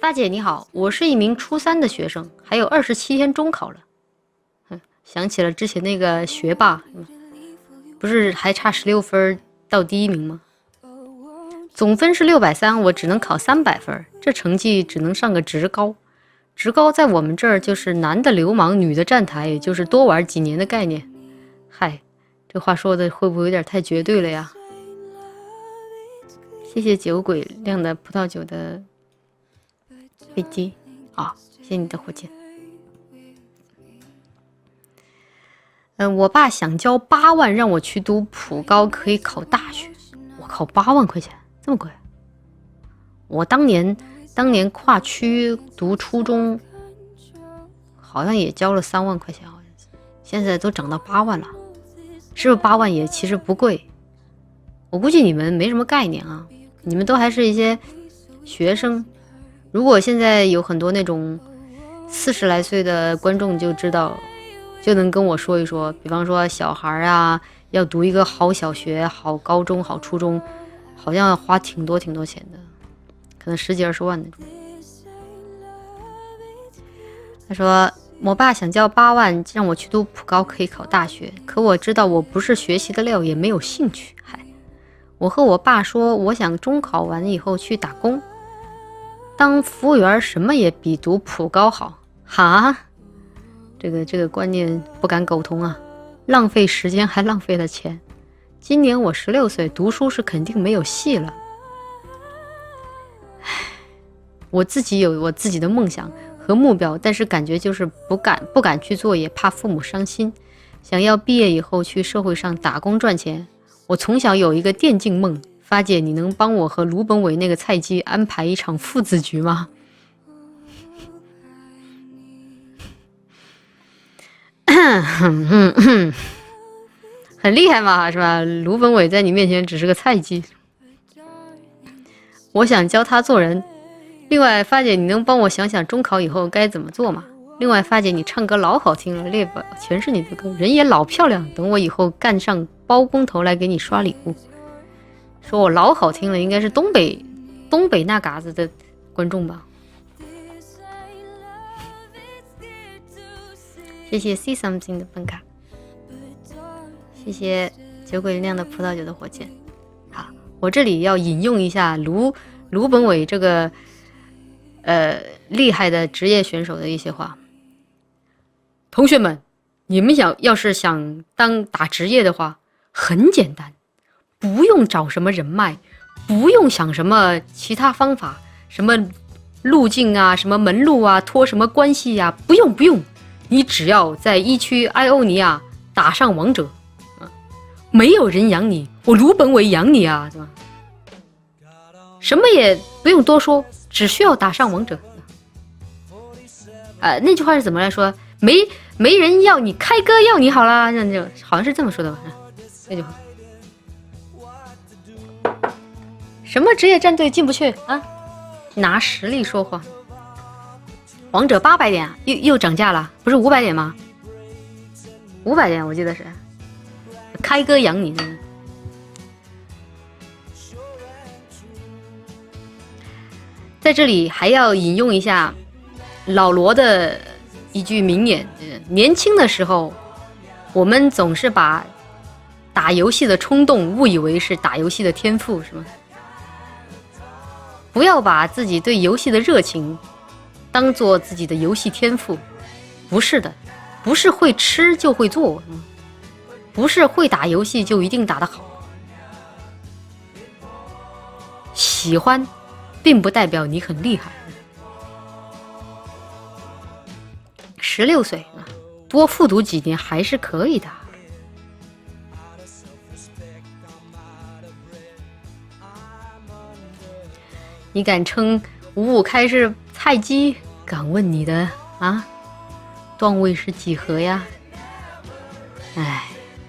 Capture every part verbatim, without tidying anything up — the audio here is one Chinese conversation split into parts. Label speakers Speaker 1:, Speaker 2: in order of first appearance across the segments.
Speaker 1: 发姐你好，我是一名初三的学生，还有二十七天中考了。想起了之前那个学霸，不是还差十六分到第一名吗？总分是六百三，我只能考三百分，这成绩只能上个职高。职高在我们这儿就是男的流氓，女的站台，也就是多玩几年的概念。嗨，这话说的会不会有点太绝对了呀？谢谢酒鬼酿的葡萄酒的飞机啊，谢谢你的火箭。嗯，我爸想交八万让我去读普高，可以考大学。我靠，八万块钱这么贵！我当年当年跨区读初中，好像也交了三万块钱，好像是，现在都涨到八万了，是不是八万也其实不贵？我估计你们没什么概念啊，你们都还是一些学生。如果现在有很多那种四十来岁的观众就知道。就能跟我说一说，比方说小孩啊，要读一个好小学、好高中、好初中，好像要花挺多挺多钱的，可能十几二十万那种。他说我爸想交八万让我去读普高，可以考大学，可我知道我不是学习的料，也没有兴趣。嗨，我和我爸说，我想中考完以后去打工，当服务员，什么也比读普高好。哈。这个这个观念不敢苟同啊，浪费时间还浪费了钱。今年我十六岁，读书是肯定没有戏了。唉，我自己有我自己的梦想和目标，但是感觉就是不敢不敢去做，也怕父母伤心。想要毕业以后去社会上打工赚钱。我从小有一个电竞梦，发姐，你能帮我和卢本伟那个菜鸡安排一场父子局吗？很厉害嘛，是吧？卢本伟在你面前只是个菜鸡。我想教他做人。另外，发姐，你能帮我想想中考以后该怎么做吗？另外，发姐，你唱歌老好听了，列表全是你的歌，人也老漂亮。等我以后干上包工头来给你刷礼物。说我老好听了，应该是东北东北那嘎子的观众吧。谢谢 See Something 的本卡，谢谢酒鬼酿的葡萄酒的火箭。好，我这里要引用一下卢卢本伟这个呃厉害的职业选手的一些话。同学们，你们想要是想当打职业的话，很简单，不用找什么人脉，不用想什么其他方法，什么路径啊，什么门路啊，托什么关系啊，不用不用。你只要在一区埃欧尼亚打上王者，啊，没有人养你，我卢本伟养你啊，对吧？什么也不用多说，只需要打上王者。呃，那句话是怎么来说？没没人要你，开歌要你好啦，那就好像是这么说的吧？那句话。什么职业战队进不去啊？拿实力说话。王者八百点啊，又又涨价了，不是五百点吗？五百点我记得是。开歌养你的。在这里还要引用一下老罗的一句名言：年轻的时候，我们总是把打游戏的冲动误以为是打游戏的天赋，是吗？不要把自己对游戏的热情当做自己的游戏天赋，不是的，不是会吃就会做，不是会打游戏就一定打得好。喜欢，并不代表你很厉害。十六岁啊，多复读几年还是可以的。你敢称五五开是菜鸡？敢问你的啊，段位是几何呀？哎，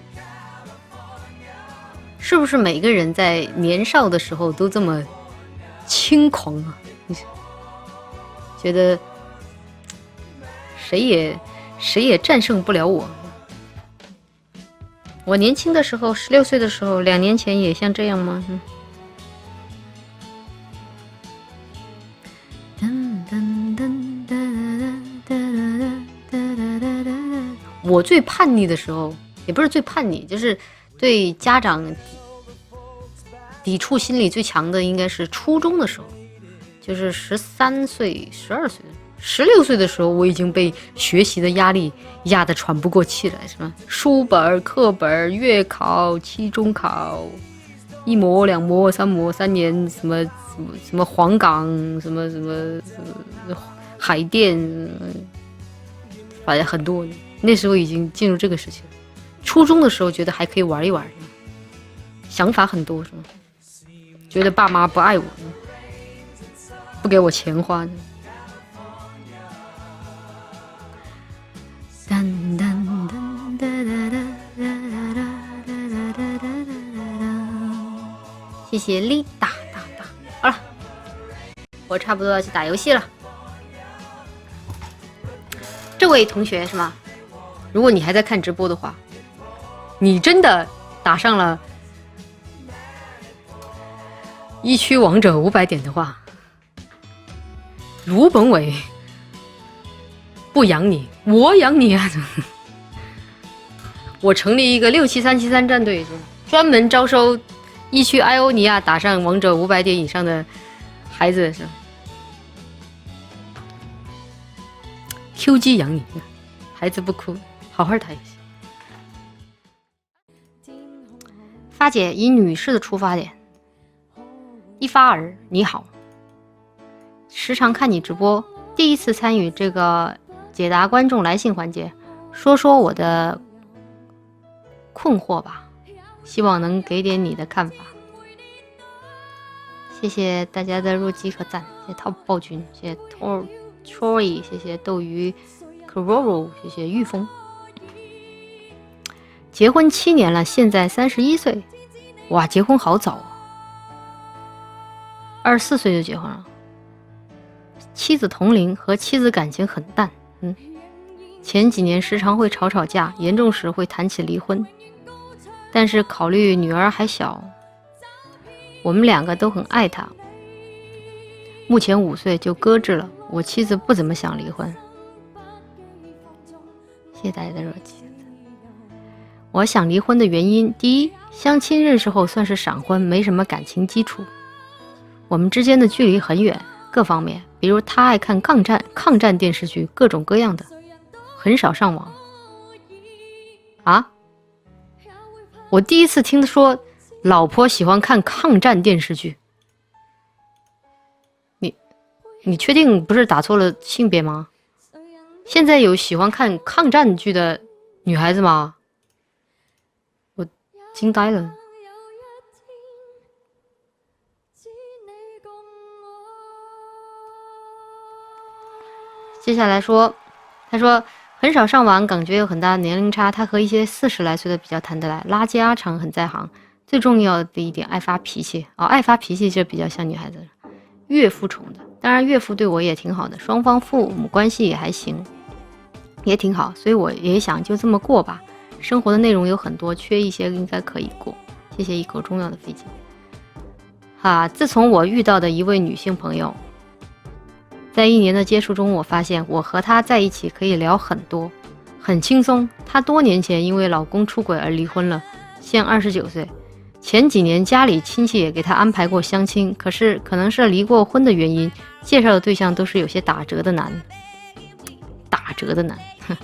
Speaker 1: 是不是每个人在年少的时候都这么轻狂啊？觉得谁也谁也战胜不了我。我年轻的时候，十六岁的时候，两年前也像这样吗？嗯我最叛逆的时候，也不是最叛逆，就是对家长抵触心理最强的，应该是初中的时候，就是十三岁、十二岁、十六岁的时候，我已经被学习的压力压得喘不过气来，什么书本、课本、月考、期中考，一模、两模、三模、三年，什么什么什么黄冈，什么什么、呃、海淀，反正很多。那时候已经进入这个时期了。初中的时候觉得还可以玩一玩，想法很多，是吗？觉得爸妈不爱我，不给我钱花。谢谢丽达达达。好了，我差不多要去打游戏了。这位同学是吗？如果你还在看直播的话，你真的打上了一区王者五百点的话，卢本伟不养你，我养你啊！我成立一个六七三七三战队，专门招收一区艾欧尼亚打上王者五百点以上的孩子，是吧 ？Q G 养你，孩子不哭，好好打游戏。发姐以女士的出发点，一发儿你好，时常看你直播，第一次参与这个解答观众来信环节，说说我的困惑吧，希望能给点你的看法。谢谢大家的入击和赞，谢谢 Top 暴君，谢谢 Tor Troy， 谢谢斗鱼 Cororo， 谢谢御风。结婚七年了，现在三十一岁，哇，结婚好早啊！二十四岁就结婚了，妻子同龄，和妻子感情很淡，嗯，前几年时常会吵吵架，严重时会谈起离婚，但是考虑女儿还小，我们两个都很爱她，目前五岁就搁置了。我妻子不怎么想离婚。谢谢大家的热情。我想离婚的原因，第一，相亲认识后算是闪婚，没什么感情基础，我们之间的距离很远，各方面，比如他爱看抗战抗战电视剧，各种各样的，很少上网。啊？我第一次听说老婆喜欢看抗战电视剧，你你确定不是打错了性别吗？现在有喜欢看抗战剧的女孩子吗？我惊呆了。接下来说，他说很少上网，感觉有很大的年龄差，他和一些四十来岁的比较谈得来，拉家常很在行。最重要的一点，爱发脾气哦，爱发脾气就比较像女孩子。岳父宠的，当然岳父对我也挺好的，双方父母关系也还行，也挺好，所以我也想就这么过吧。生活的内容有很多，缺一些应该可以过。谢谢一口中药的飞机。哈，自从我遇到的一位女性朋友，在一年的接触中，我发现我和她在一起可以聊很多，很轻松。她多年前因为老公出轨而离婚了，现二十九岁。前几年家里亲戚也给她安排过相亲，可是可能是离过婚的原因，介绍的对象都是有些打折的男，打折的男，哼。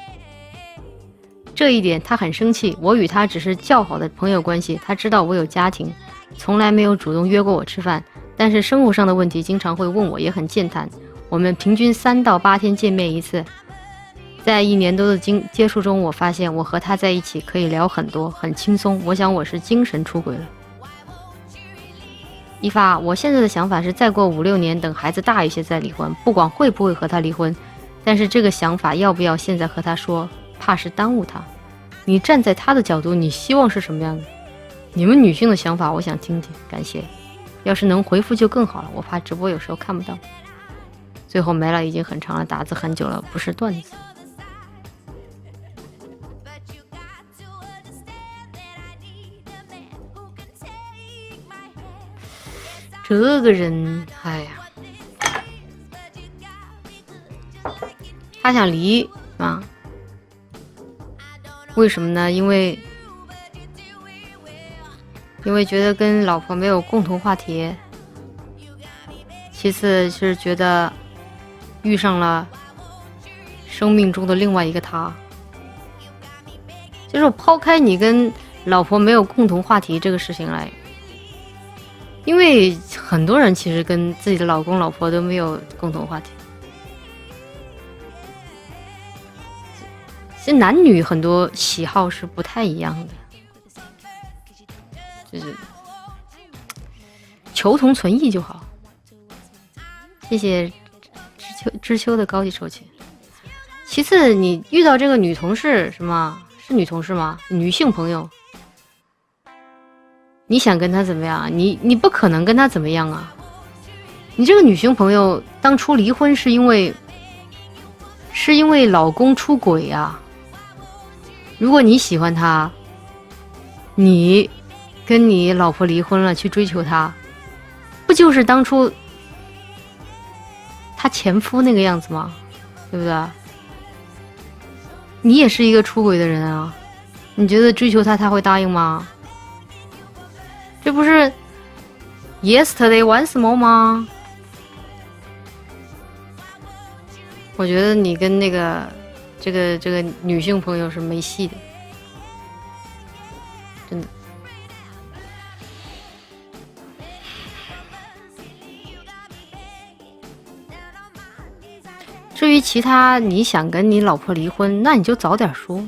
Speaker 1: 这一点她很生气。我与她只是较好的朋友关系，她知道我有家庭，从来没有主动约过我吃饭，但是生活上的问题经常会问我，也很健谈。我们平均三到八天见面一次。在一年多的经接触中，我发现我和他在一起可以聊很多，很轻松。我想我是精神出轨了。一发，我现在的想法是再过五六年，等孩子大一些再离婚，不管会不会和他离婚，但是这个想法要不要现在和他说，怕是耽误他。你站在他的角度，你希望是什么样的？你们女性的想法我想听听，感谢。要是能回复就更好了，我怕直播有时候看不到。最后没了，已经很长了，打字很久了，不是段子。这个人，哎呀，他想离啊， 为什么呢？因为因为觉得跟老婆没有共同话题，其次是觉得遇上了生命中的另外一个他。就是我抛开你跟老婆没有共同话题这个事情来，因为很多人其实跟自己的老公老婆都没有共同话题。其实男女很多喜好是不太一样的，就是求同存异就好。谢谢知秋知秋的高级手气。其次，你遇到这个女同事是吗？是女同事吗？女性朋友，你想跟她怎么样？你你不可能跟她怎么样啊！你这个女性朋友当初离婚是因为是因为老公出轨啊。如果你喜欢他，你跟你老婆离婚了去追求他，不就是当初他前夫那个样子吗？对不对？你也是一个出轨的人啊，你觉得追求他他会答应吗？这不是 yesterday once more 吗？我觉得你跟那个这个这个女性朋友是没戏的，真的。至于其他你想跟你老婆离婚，那你就早点说，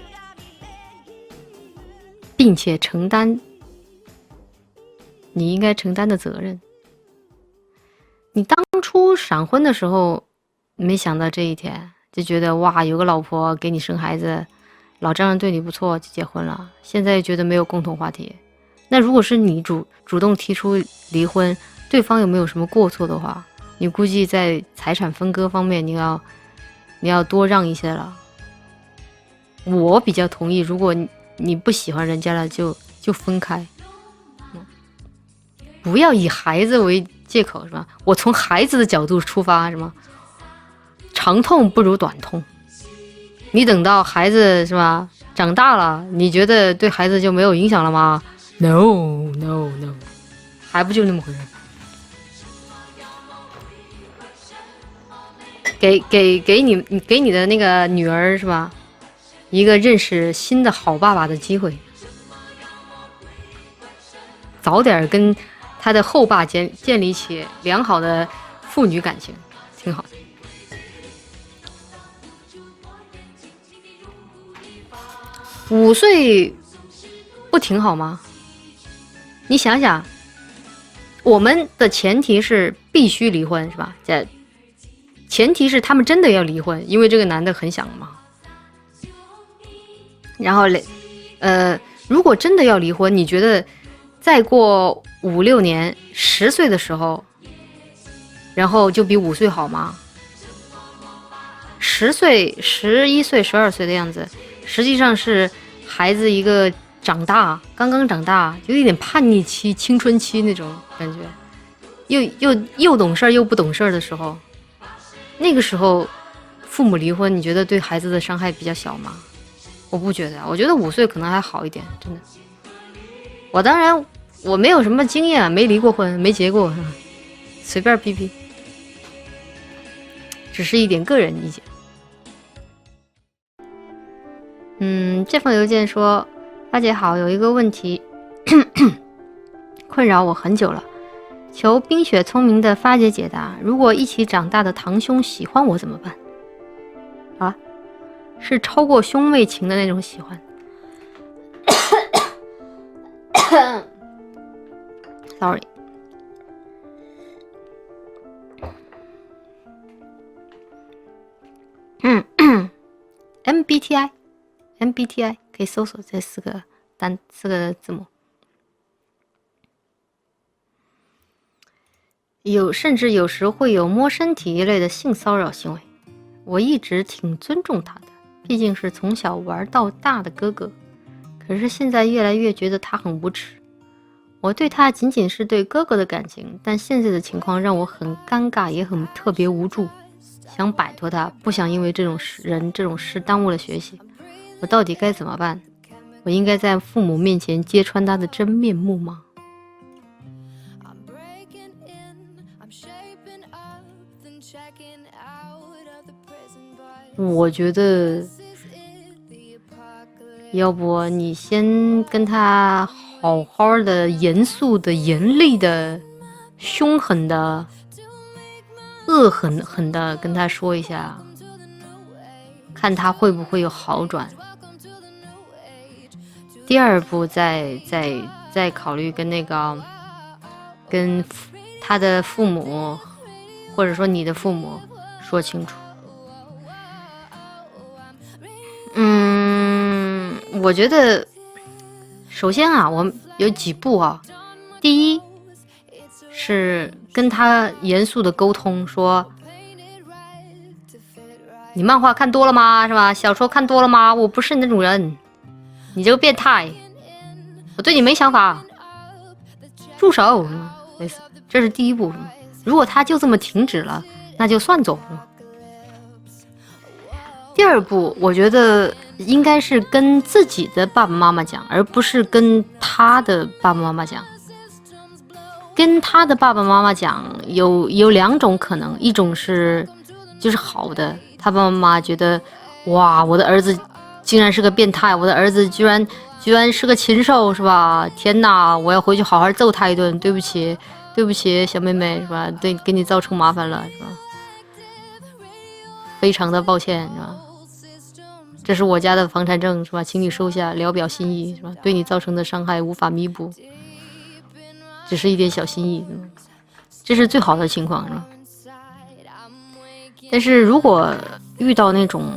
Speaker 1: 并且承担你应该承担的责任。你当初闪婚的时候没想到这一天，就觉得哇有个老婆给你生孩子，老丈人对你不错就结婚了，现在又觉得没有共同话题。那如果是你主主动提出离婚，对方有没有什么过错的话，你估计在财产分割方面你要你要多让一些了。我比较同意，如果你你不喜欢人家了就就分开，不要以孩子为借口，是吧？我从孩子的角度出发，是吗？长痛不如短痛。你等到孩子是吧长大了，你觉得对孩子就没有影响了吗？ No no no， 还不就那么回事。给给给你给你的那个女儿是吧，一个认识新的好爸爸的机会，早点跟他的后爸建建立起良好的父女感情，挺好的。五岁不挺好吗？你想想，我们的前提是必须离婚，是吧？这前提是他们真的要离婚，因为这个男的很想嘛。然后，呃，如果真的要离婚，你觉得再过五六年，十岁的时候，然后就比五岁好吗？十岁、十一岁、十二岁的样子，实际上是孩子一个长大，刚刚长大，有一点叛逆期、青春期那种感觉，又又又懂事又不懂事的时候。那个时候父母离婚，你觉得对孩子的伤害比较小吗？我不觉得，我觉得五岁可能还好一点，真的。我当然我没有什么经验，没离过婚，没结过，随便批批，只是一点个人意见。嗯，这封邮件说，大姐好，有一个问题困扰我很久了，求冰雪聪明的发姐解答。如果一起长大的堂兄喜欢我怎么办？啊，是超过兄妹情的那种喜欢。Sorry。嗯，M B T I，M B T I 可以搜索这四个单四个字母。有甚至有时会有摸身体一类的性骚扰行为，我一直挺尊重他的，毕竟是从小玩到大的哥哥。可是现在越来越觉得他很无耻。我对他仅仅是对哥哥的感情，但现在的情况让我很尴尬，也很特别无助。想摆脱他，不想因为这种事人这种事耽误了学习。 我到底该怎么办？我应该在父母面前揭穿他的真面目吗？我觉得要不你先跟他好好的、严肃的、严厉的、凶狠的、恶狠狠的跟他说一下，看他会不会有好转。第二步再再再考虑跟那个跟他的父母或者说你的父母说清楚。嗯，我觉得首先啊，我有几步啊。第一是跟他严肃的沟通，说你漫画看多了吗？是吧？小说看多了吗？我不是那种人，你这个变态，我对你没想法，住手！类似，这是第一步。如果他就这么停止了，那就算走。第二步，我觉得应该是跟自己的爸爸妈妈讲，而不是跟他的爸爸妈妈讲。跟他的爸爸妈妈讲有有两种可能，一种是就是好的，他爸爸妈妈觉得哇，我的儿子竟然是个变态，我的儿子居然居然是个禽兽，是吧？天哪，我要回去好好揍他一顿，对不起对不起小妹妹，是吧？对，给你造成麻烦了，是吧？非常的抱歉，是吧？这是我家的房产证，是吧？请你收下，聊表心意，是吧？对你造成的伤害无法弥补，只是一点小心意，这是最好的情况，是吧？但是如果遇到那种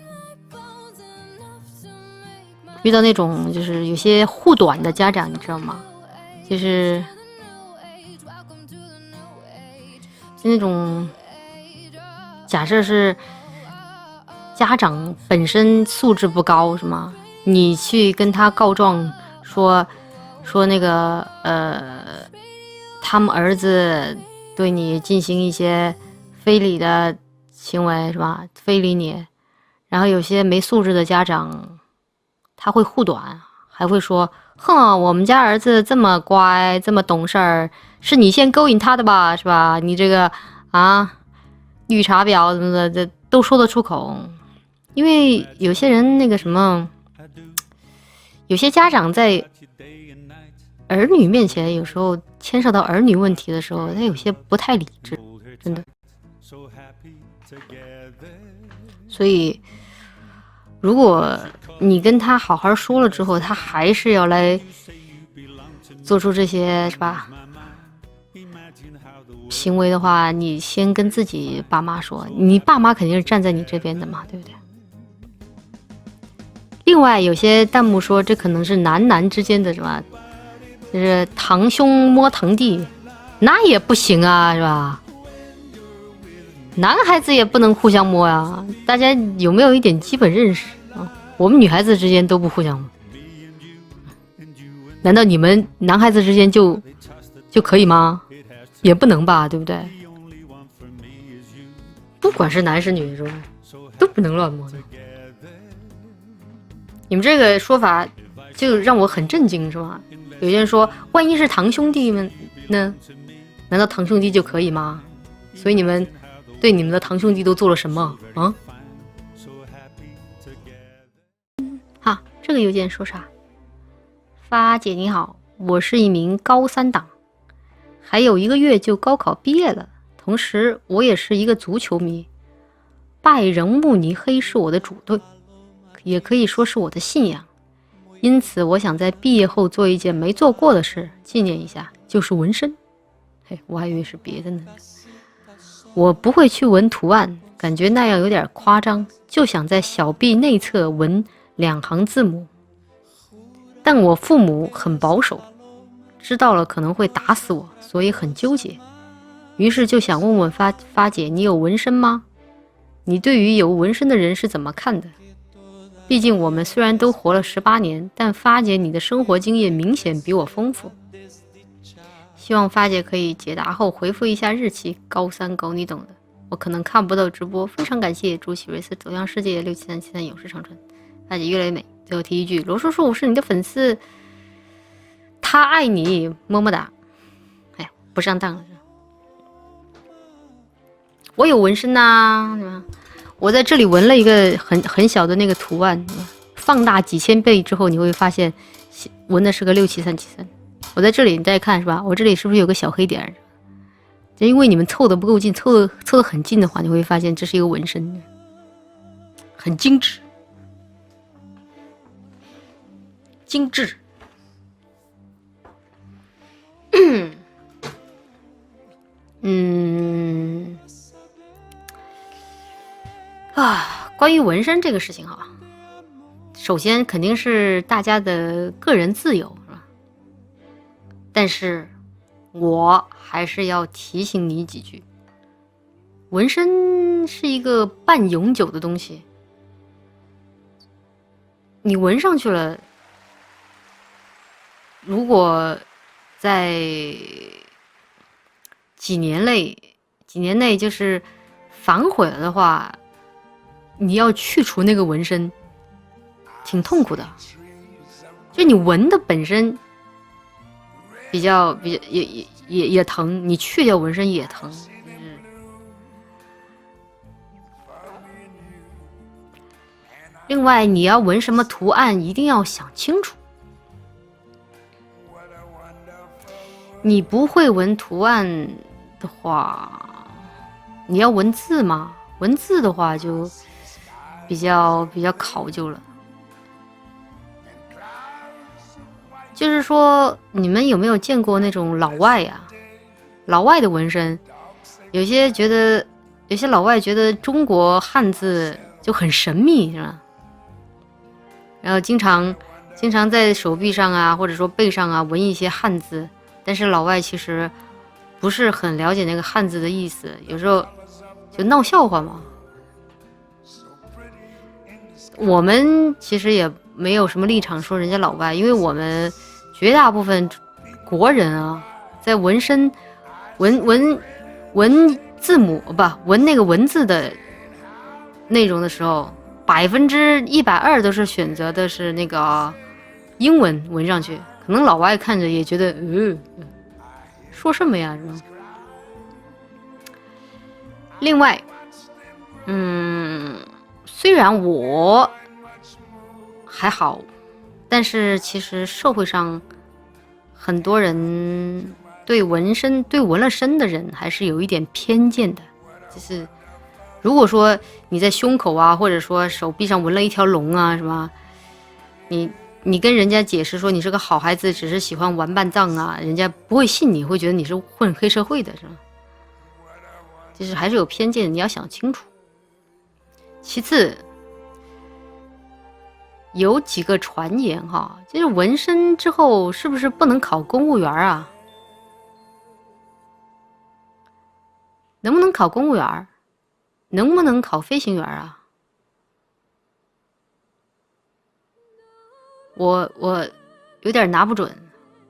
Speaker 1: 遇到那种就是有些护短的家长，你知道吗？就是那种假设是家长本身素质不高，是吗？你去跟他告状说说那个呃，他们儿子对你进行一些非礼的行为，是吧？非礼你，然后有些没素质的家长他会护短，还会说哼，我们家儿子这么乖这么懂事儿，是你先勾引他的吧，是吧？你这个啊绿茶婊什么的，这都说得出口。因为有些人那个什么，有些家长在儿女面前，有时候牵涉到儿女问题的时候，他有些不太理智，真的。所以如果你跟他好好说了之后，他还是要来做出这些，是吧，行为的话，你先跟自己爸妈说，你爸妈肯定是站在你这边的嘛，对不对？另外有些弹幕说这可能是男男之间的，是吧？就是堂兄摸堂弟，那也不行啊，是吧？男孩子也不能互相摸呀，大家有没有一点基本认识啊？我们女孩子之间都不互相摸，难道你们男孩子之间就就可以吗？也不能吧，对不对？不管是男是女，是吧？都不能乱摸的。你们这个说法就让我很震惊，是吧？有些人说，万一是堂兄弟们呢？难道堂兄弟就可以吗？所以你们对你们的堂兄弟都做了什么啊？好，这个邮件说啥？发姐你好，我是一名高三党，还有一个月就高考毕业了，同时我也是一个足球迷，拜仁慕尼黑是我的主队，也可以说是我的信仰。因此我想在毕业后做一件没做过的事，纪念一下，就是纹身。嘿，我还以为是别的呢。我不会去纹图案，感觉那样有点夸张，就想在小臂内侧纹两行字母。但我父母很保守，知道了可能会打死我，所以很纠结。于是就想问问发发姐，你有纹身吗？你对于有纹身的人是怎么看的？毕竟我们虽然都活了十八年，但发姐你的生活经验明显比我丰富。希望发姐可以解答后回复一下日期，高三狗你懂的。我可能看不到直播，非常感谢，祝喜瑞斯走向世界六七三七三永世长春。 大姐越来越美。最后提一句，罗叔叔，我是你的粉丝，他爱你，么么哒。哎，不上当了。我有纹身呐、啊，对吧？我在这里纹了一个很很小的那个图案，放大几千倍之后，你会发现纹的是个六七三七三。我在这里，你再看是吧？我这里是不是有个小黑点？就因为你们凑的不够近，凑的凑的很近的话，你会发现这是一个纹身，很精致，精致。嗯。啊，关于纹身这个事情哈，首先肯定是大家的个人自由，是吧？但是我还是要提醒你几句，纹身是一个半永久的东西，你纹上去了，如果在几年内，几年内就是反悔了的话。你要去除那个纹身，挺痛苦的。就你纹的本身比较比较也也也也疼，你去掉纹身也疼。嗯。另外，你要纹什么图案，一定要想清楚。你不会纹图案的话，你要纹字吗？纹字的话就。比较比较考究了，就是说，你们有没有见过那种老外呀、啊？老外的纹身，有些觉得，有些老外觉得中国汉字就很神秘，是吧？然后经常经常在手臂上啊，或者说背上啊纹一些汉字，但是老外其实不是很了解那个汉字的意思，有时候就闹笑话嘛。我们其实也没有什么立场说人家老外，因为我们绝大部分国人啊，在纹身、纹纹纹字母不纹那个文字的内容的时候，百分之一百二都是选择的是那个英文纹上去。可能老外看着也觉得，呃，说什么呀，是吧？另外，嗯。虽然我还好，但是其实社会上很多人对纹身、对纹了身的人还是有一点偏见的。就是如果说你在胸口啊，或者说手臂上纹了一条龙啊，什么，你你跟人家解释说你是个好孩子，只是喜欢玩伴葬啊，人家不会信你，会觉得你是混黑社会的，是吧？就是还是有偏见，你要想清楚。其次，有几个传言哈，就是纹身之后是不是不能考公务员啊？能不能考公务员？能不能考飞行员啊？我我有点拿不准，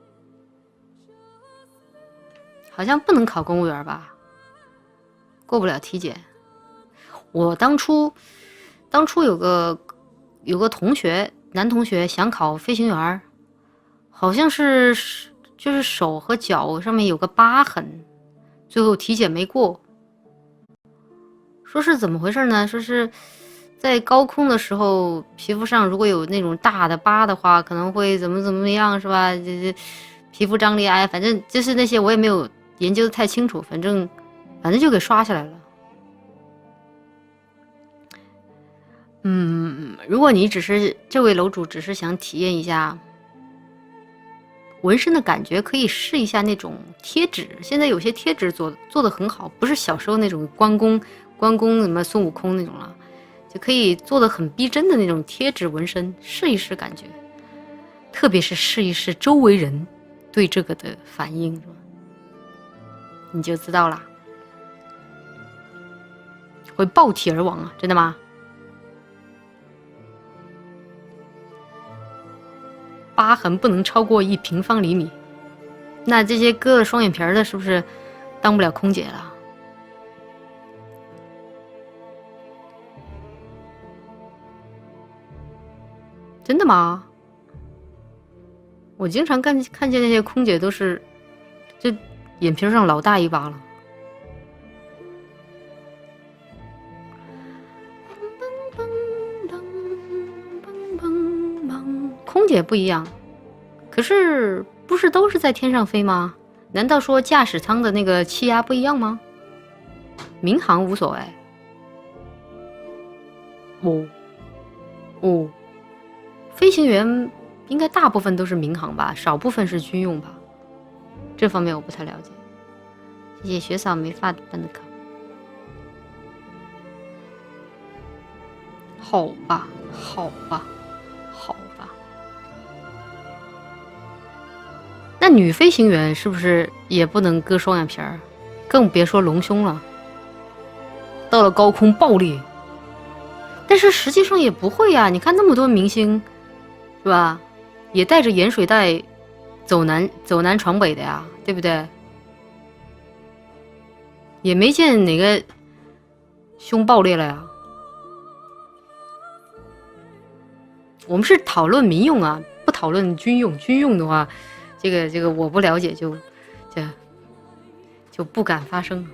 Speaker 1: 好像不能考公务员吧？过不了体检。我当初，当初有个有个同学，男同学想考飞行员，好像是就是手和脚上面有个疤痕，最后体检没过。说是怎么回事呢？说是在高空的时候，皮肤上如果有那种大的疤的话，可能会怎么怎么样，是吧？这这皮肤张力哎，反正就是那些我也没有研究的太清楚，反正反正就给刷下来了。嗯，如果你只是这位楼主只是想体验一下纹身的感觉，可以试一下那种贴纸。现在有些贴纸做做的很好，不是小时候那种关公关公什么孙悟空那种了，就可以做的很逼真的那种贴纸纹身，试一试感觉。特别是试一试周围人对这个的反应，是吧？你就知道啦，会爆体而亡啊！真的吗？疤痕不能超过一平方厘米，那这些割了双眼皮的，是不是当不了空姐了？ 真的吗？我经常看看见那些空姐都是，就眼皮上老大一把了。空姐不一样，可是不是都是在天上飞吗？难道说驾驶舱的那个气压不一样吗？民航无所谓。哦哦，飞行员应该大部分都是民航吧，少部分是军用吧，这方面我不太了解。谢谢学嫂没发的办的卡。好吧，好吧，好吧。那女飞行员是不是也不能割双眼皮儿？更别说隆胸了。到了高空爆裂，但是实际上也不会呀。你看那么多明星，是吧？也带着盐水袋走南走南闯北的呀，对不对？也没见哪个胸爆裂了呀。我们是讨论民用啊，不讨论军用。军用的话，这个这个我不了解，就就就不敢发声。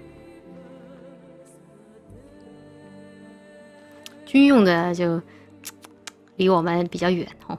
Speaker 1: 军用的就离我们比较远哦。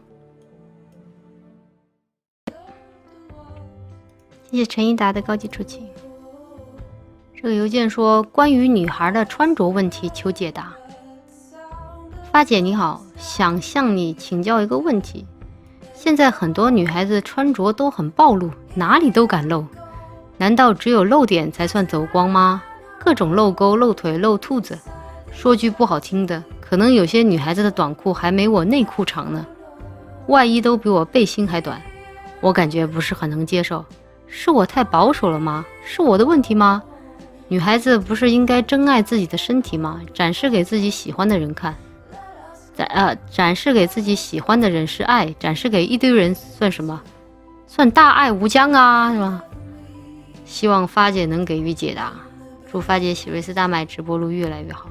Speaker 1: 谢谢陈一达的高级出勤。这个邮件说，关于女孩的穿着问题求解答。发姐你好，想向你请教一个问题。现在很多女孩子穿着都很暴露，哪里都敢露，难道只有露点才算走光吗？各种露沟、露腿、露兔子。说句不好听的，可能有些女孩子的短裤还没我内裤长呢，外衣都比我背心还短，我感觉不是很能接受。是我太保守了吗？是我的问题吗？女孩子不是应该珍爱自己的身体吗？展示给自己喜欢的人看。展呃，展示给自己喜欢的人是爱，展示给一堆人算什么？算大爱无疆啊，是吧？希望发姐能给予解答。祝发姐喜瑞斯大麦直播路越来越好。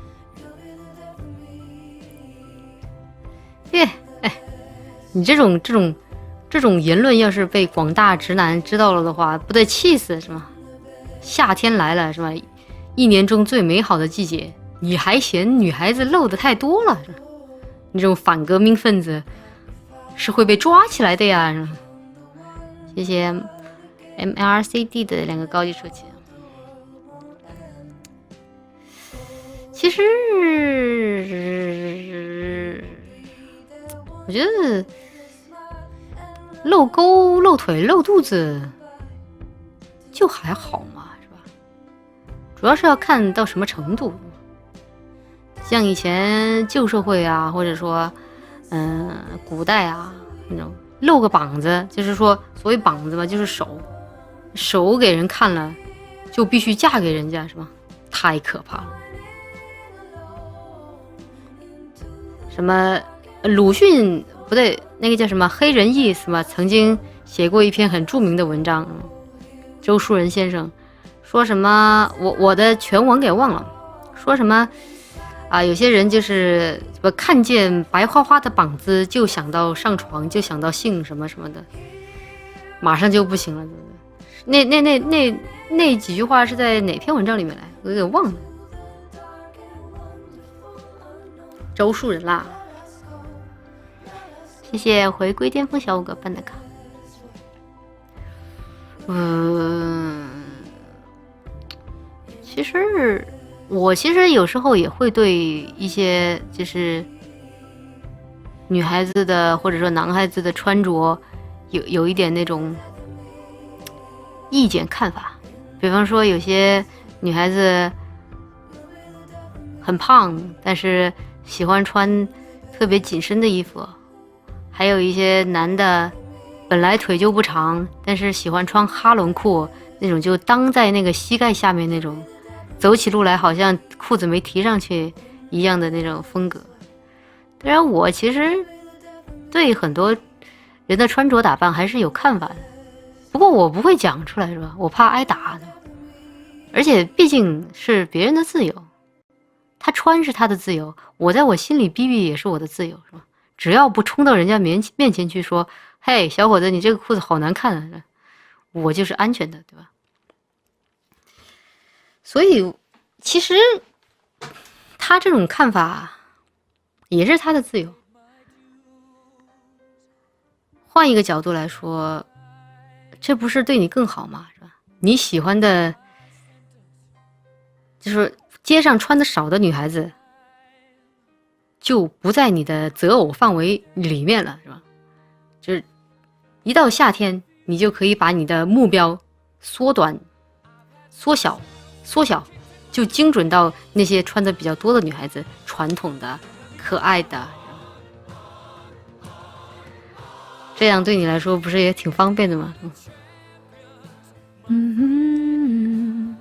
Speaker 1: 耶，哎，你这种这种这种言论要是被广大直男知道了的话，不得气死是吗？夏天来了是吧？一年中最美好的季节，你还嫌女孩子露的太多了是吧？你这种反革命分子是会被抓起来的呀！是吧？谢谢 M L R C D 的两个高级出勤。其实我觉得露沟、露腿、露肚子就还好嘛，是吧？主要是要看到什么程度。像以前旧社会啊，或者说嗯、呃、古代啊那种露个膀子，就是说所谓膀子嘛，就是手手给人看了就必须嫁给人家，是吧？太可怕了。什么鲁迅不对，那个叫什么黑人义是吧？曾经写过一篇很著名的文章，周树人先生说什么，我我的全文给忘了，说什么啊？有些人就是不看见白花花的膀子就想到上床，就想到性什么什么的，马上就不行了。那那那那那几句话是在哪篇文章里面来？我有点忘了。周树人啦，谢谢回归巅峰小五哥办的卡。嗯，其实我其实有时候也会对一些就是女孩子的或者说男孩子的穿着有有一点那种意见看法。比方说有些女孩子很胖，但是喜欢穿特别紧身的衣服，还有一些男的本来腿就不长，但是喜欢穿哈伦裤，那种就裆在那个膝盖下面那种，走起路来好像裤子没提上去一样的那种风格。当然我其实对很多人的穿着打扮还是有看法的，不过我不会讲出来，是吧？我怕挨打的，而且毕竟是别人的自由，他穿是他的自由，我在我心里逼逼也是我的自由，是吧？ 只要不冲到人家面面前去说，嘿，小伙子，你这个裤子好难看啊，我就是安全的，对吧？所以其实他这种看法也是他的自由。换一个角度来说，这不是对你更好吗？是吧？你喜欢的，就是街上穿的少的女孩子，就不在你的择偶范围里面了，是吧？就是一到夏天，你就可以把你的目标缩短、缩小、缩小，就精准到那些穿的比较多的女孩子，传统的、可爱的。这样对你来说不是也挺方便的吗？嗯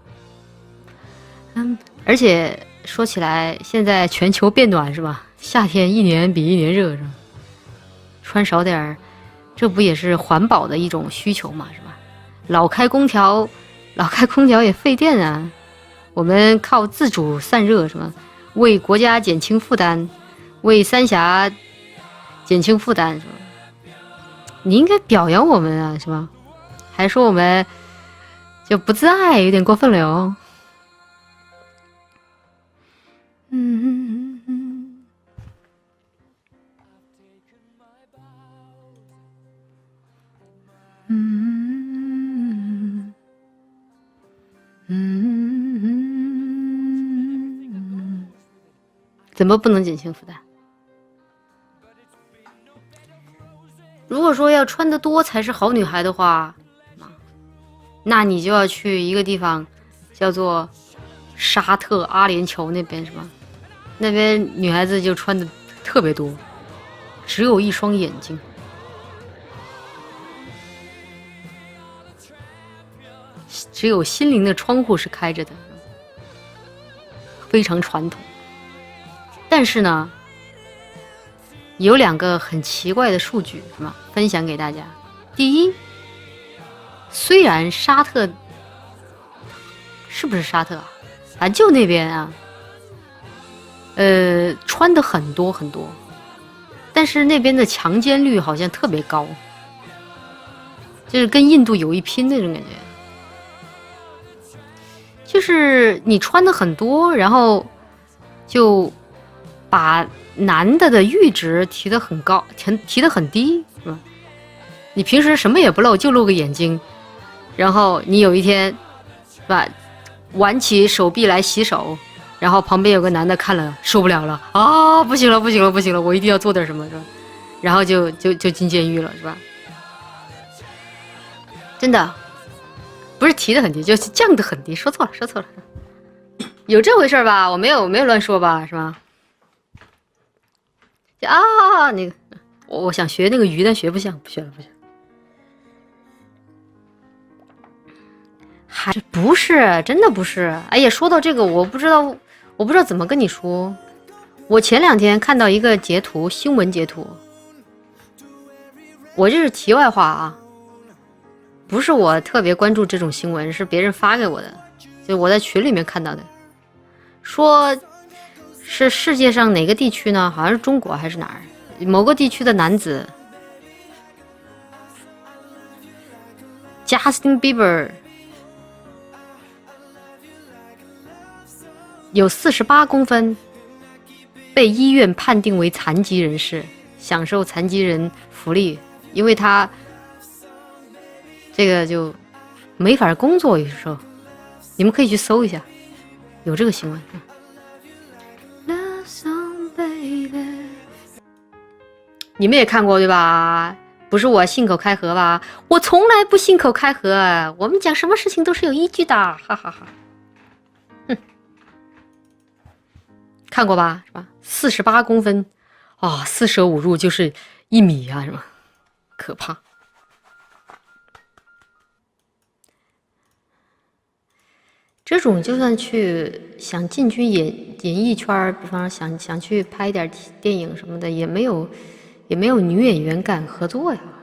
Speaker 1: 嗯，而且说起来，现在全球变暖是吧？夏天一年比一年热是吧？穿少点儿，这不也是环保的一种需求嘛，是吧？老开空调，老开空调也费电啊。我们靠自主散热是吧？为国家减轻负担，为三峡减轻负担是吧？你应该表扬我们啊，是吧？还说我们就不自爱，有点过分了哟。嗯嗯嗯嗯嗯嗯，怎么不能减轻负担？如果说要穿得多才是好女孩的话，那你就要去一个地方，叫做沙特阿联酋那边是吧？那边女孩子就穿的特别多，只有一双眼睛，只有心灵的窗户是开着的，非常传统。但是呢，有两个很奇怪的数据是吧？分享给大家。第一，虽然沙特是不是沙特啊？反正就那边啊，呃，穿的很多很多，但是那边的强奸率好像特别高，就是跟印度有一拼那种感觉。就是你穿的很多，然后就把男的的阈值提得很高，提提得很低，是吧？你平时什么也不露，就露个眼睛，然后你有一天，是吧，挽起手臂来洗手，然后旁边有个男的看了受不了了啊，不行了，不行了，不行了，我一定要做点什么，是吧？然后就就就进监狱了，是吧？真的。不是提的很低，就是降的很低。说错了，说错了，有这回事吧？我没有，没有乱说吧？是吧？啊，那个，我我想学那个鱼，但学不像，不学了，不学了。还不是，真的不是。哎呀，说到这个，我不知道，我不知道怎么跟你说。我前两天看到一个截图，新闻截图。我这是题外话啊。不是我特别关注这种新闻，是别人发给我的，就我在群里面看到的，说是世界上哪个地区呢？好像是中国还是哪儿？某个地区的男子 Justin Bieber 有四十八公分，被医院判定为残疾人士，享受残疾人福利，因为他。这个就没法工作，有时候你们可以去搜一下，有这个新闻。你们也看过对吧？不是我信口开河吧？我从来不信口开河，我们讲什么事情都是有依据的，哈哈哈。哼，看过吧？是吧？四十八公分啊，四舍五入就是一米啊，是吧？可怕。这种就算去想进军演演艺圈，比方说想想去拍点电影什么的，也没有也没有女演员敢合作呀。